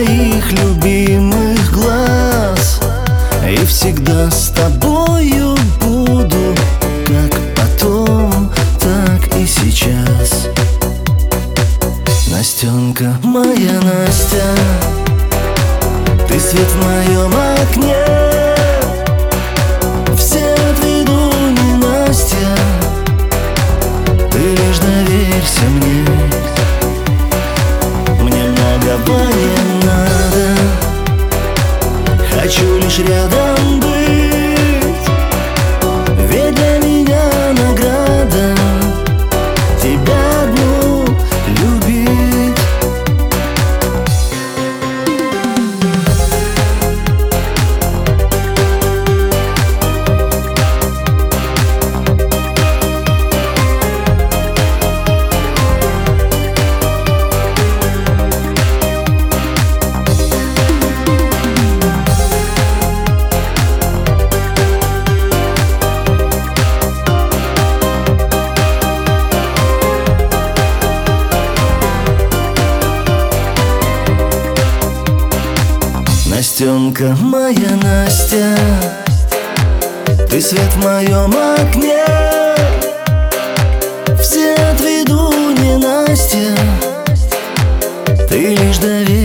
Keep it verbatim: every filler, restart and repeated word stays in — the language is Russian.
твоих любимых глаз, и всегда с тобою буду, как потом, так и сейчас. Настенка, моя Настя, ты свет в моем окне. Все отведу, не Настя, ты лишь доверься мне. Мне многого не надо, хочу лишь рядом быть. Ведь для меня награда тебя одну любить. Настенка, моя Настя, ты свет в моем окне. Все отведу, не Настя, ты лишь доверься.